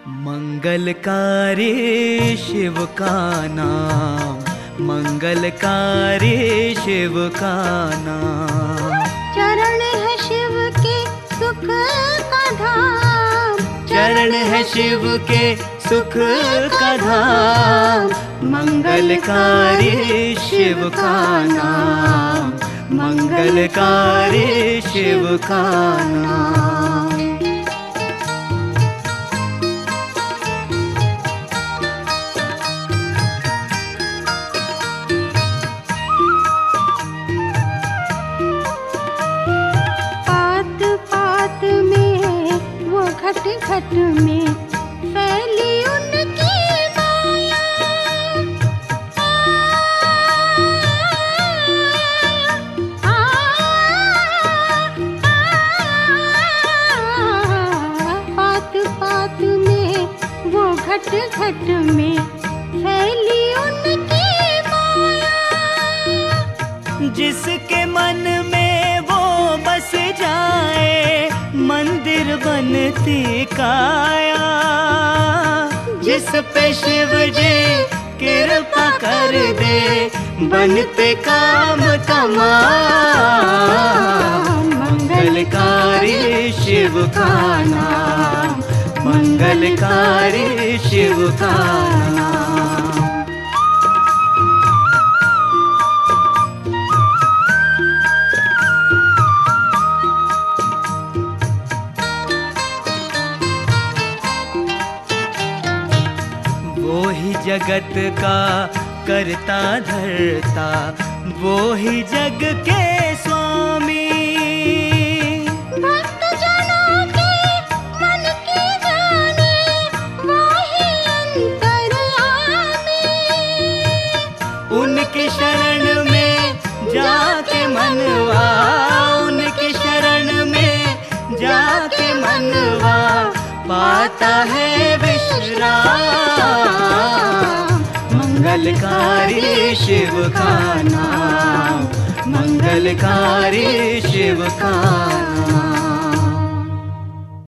मंगलकारी शिव का नाम, मंगलकारी शिव का नाम। चरण है शिव के सुख का धाम, चरण है शिव के सुख का धाम। मंगलकारी शिव का नाम, मंगलकारी शिव का नाम। घट घट में फैली उनकी माया, पात पात में वो घट घट में फैली उनकी माया। जिसके मन में वो बस जाए मंदिर बनती काया। जिस पे शिव जी कृपा कर दे बनते काम तमाम। मंगलकारी शिव का नाम, मंगलकारी शिव का नाम। वो ही जगत का करता धरता, वो ही जग के स्वामी। भक्त जनों के मन की जाने, वो ही अंतर्यामी। उनकी शरण में जाके मनवा, उनकी शरण में जाके मनवा पाता है विश्राम। मंगलकारी शिव का नाम, मंगलकारी शिव का नाम।